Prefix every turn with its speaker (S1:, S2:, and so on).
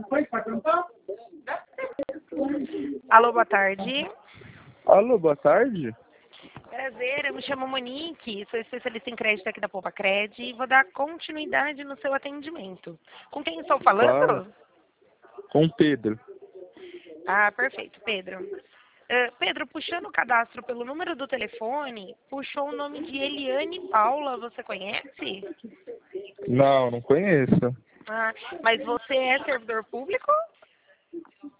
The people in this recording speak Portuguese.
S1: Alô, boa tarde.
S2: Alô, boa tarde.
S1: Prazer, eu me chamo Monique, sou especialista em crédito aqui da Poupa-Cred e vou dar continuidade no seu atendimento. Com quem estou falando?
S2: Claro. Com Pedro.
S1: Ah, perfeito, Pedro. Pedro, puxando o cadastro pelo número do telefone, puxou o nome de Eliane Paula, você conhece?
S2: Não, não conheço.
S1: Ah, mas você é servidor público?